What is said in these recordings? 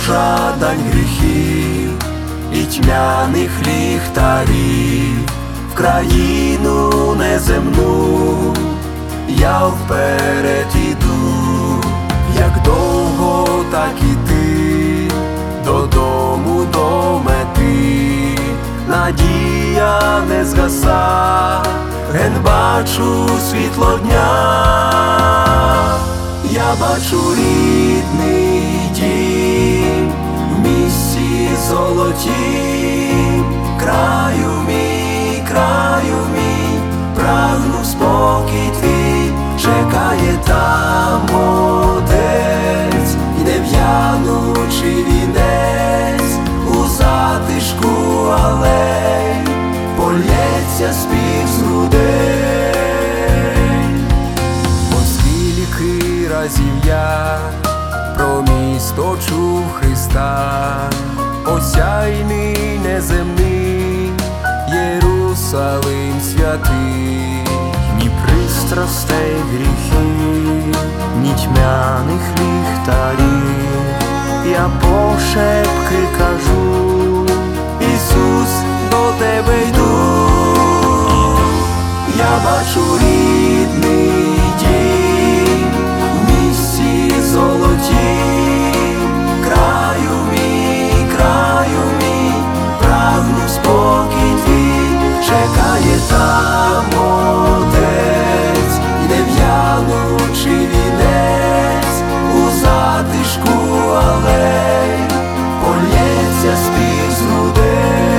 жадань гріхів і тьмяних ліхтарів, в країну неземну я вперед іду. Як довго, так іти додому, до мети, надія не згаса, ген бачу світло дня. Я бачу рідний дім в місті золотім, краю мій, прагну спокій твій, чекає там Отець, і нев'янучий вінець у затишку алей, полється спів з грудей. Оскільки разів я про місто чув Христа, осяйний неземний Єрусалим святий, ні пристрастей гріхів, ні тьмяних ліхтарів, я пошепки кажу: Ісус, до тебе йду. Я бачу рідний дім в місті золотім, краю мій, прагну спокій твій, чекає там Отець, і нев'янучий вінець у затишку алей, полється спів з грудей.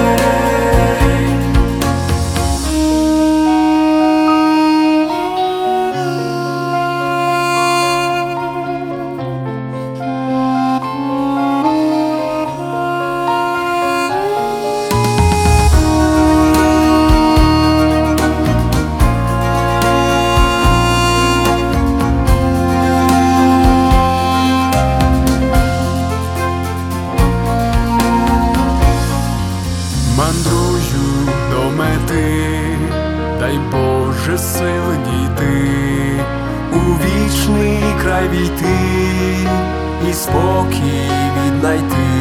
Мандрую до мети, дай Боже сил дійти, у вічний край війти і спокій віднайти.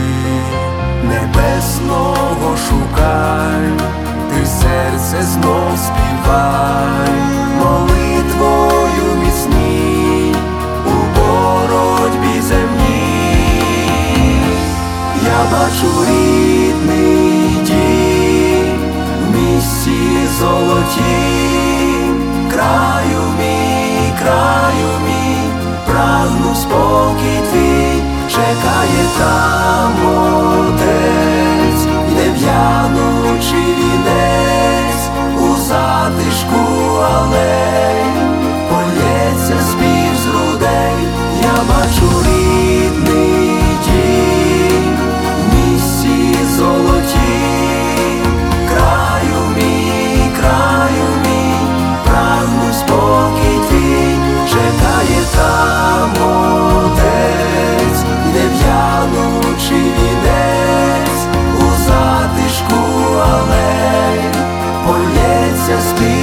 Небесного шукай, ти серце знов співай, молитвою міцній у боротьбі земній. Я бачу рідний дім в місті золотім, краю мій, прагну спокій твій, чекає там Отець, і нев'янучий вінець у затишку алей, полється спів з грудей. Я бачу рідний дім в місті золотім, краю мій, прагну спокій твій, чекає там Отець, і нев'янучий вінець у затишку алей, полється спів.